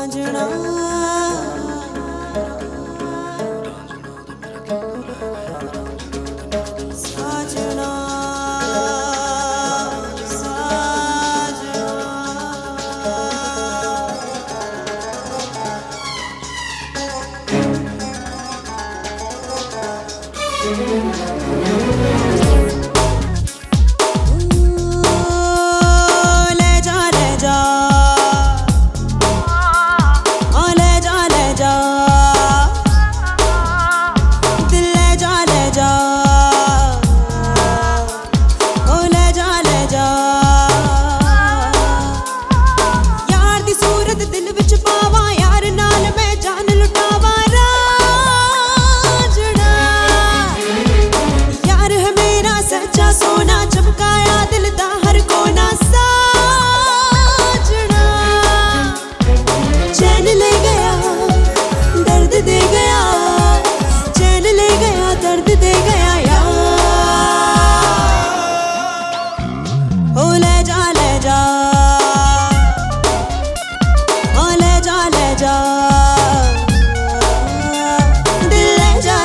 रांझना साजना सोना चमकाया दिल दा हर कोना साजना चैन ले गया दर्द दे गया चैन ले गया दर्द दे गया यार ओ ले जा ओ ले जा दिल ले जा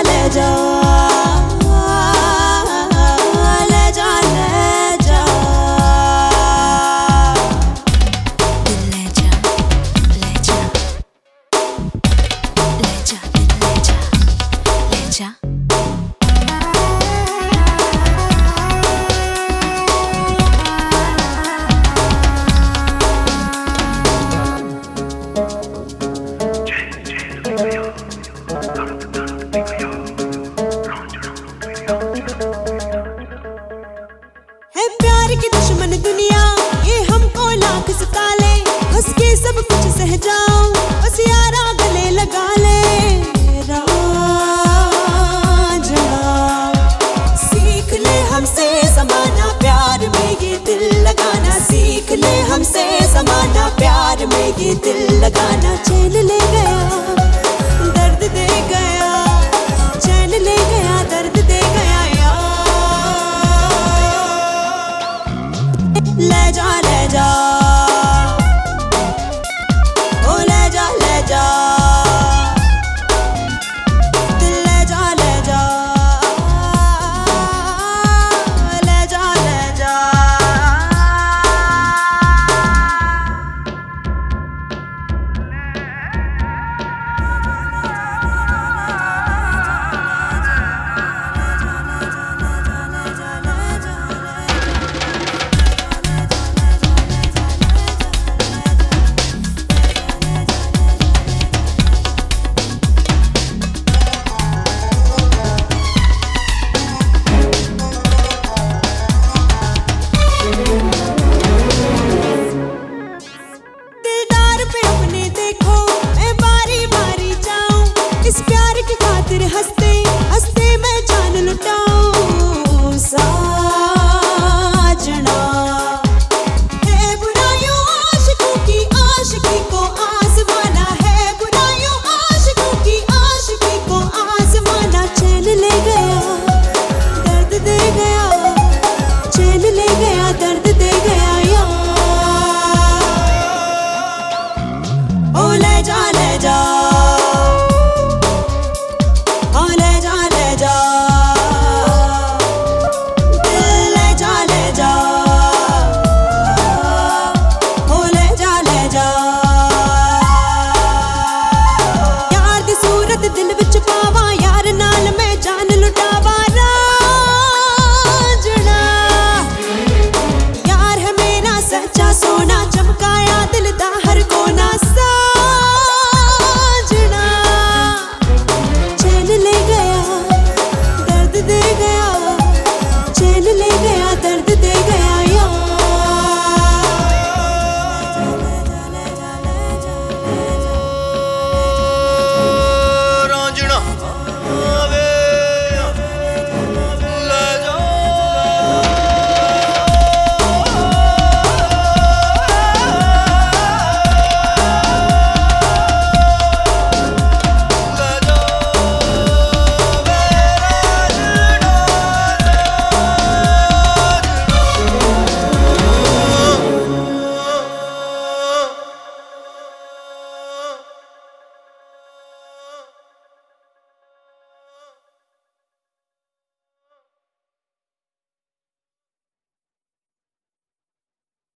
है प्यार की दुश्मन दुनिया ये हमको लाख सता ले हंस के सब कुछ सह जाऊं बस यारा गले लगा ले रांझना सीख ले हमसे समाना प्यार में ये दिल लगाना सीख ले हमसे समाना प्यार में ये दिल लगाना चैन ले गया दर्द दे गया चैन ले गया दर्द दे गया यार ले जा